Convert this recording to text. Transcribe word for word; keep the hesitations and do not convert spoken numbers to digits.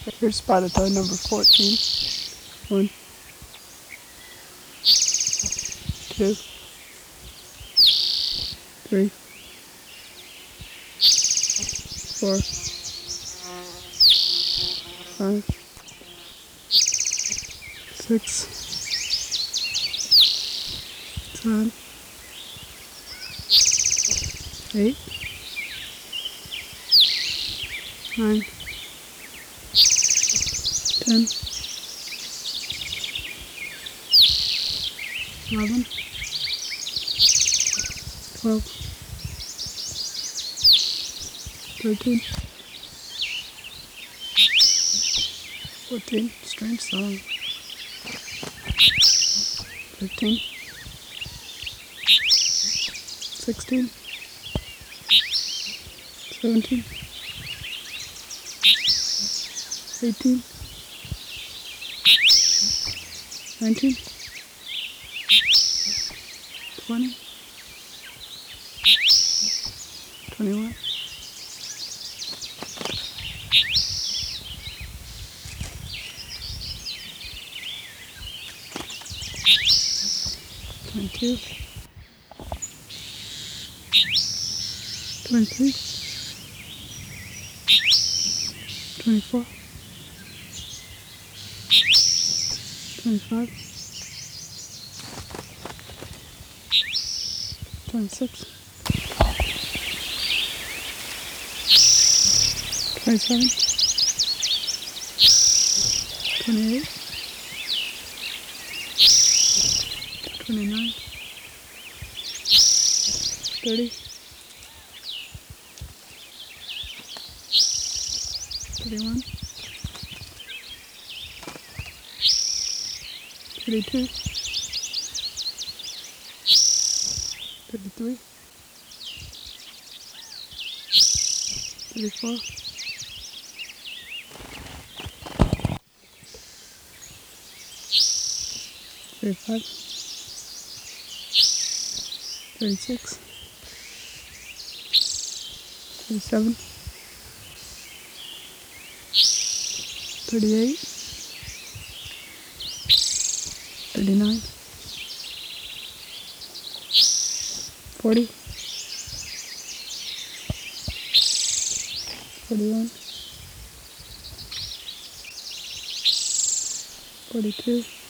Here's spotted toe number fourteen. One, two, three, four, five, six, seven, eight, nine, ten, eleven, twelve, thirteen, fourteen, strange song, fifteen, sixteen, seventeen, eighteen, nineteen, twenty, twenty-one, twenty-two, twenty-three, twenty-four, twenty-five, twenty-six, twenty-seven, twenty-eight, twenty-nine, thirty, thirty-one, thirty-two, thirty-three, thirty-four, thirty-five, thirty-six, thirty-seven, thirty-eight, thirty-nine, forty, forty-one, forty-two,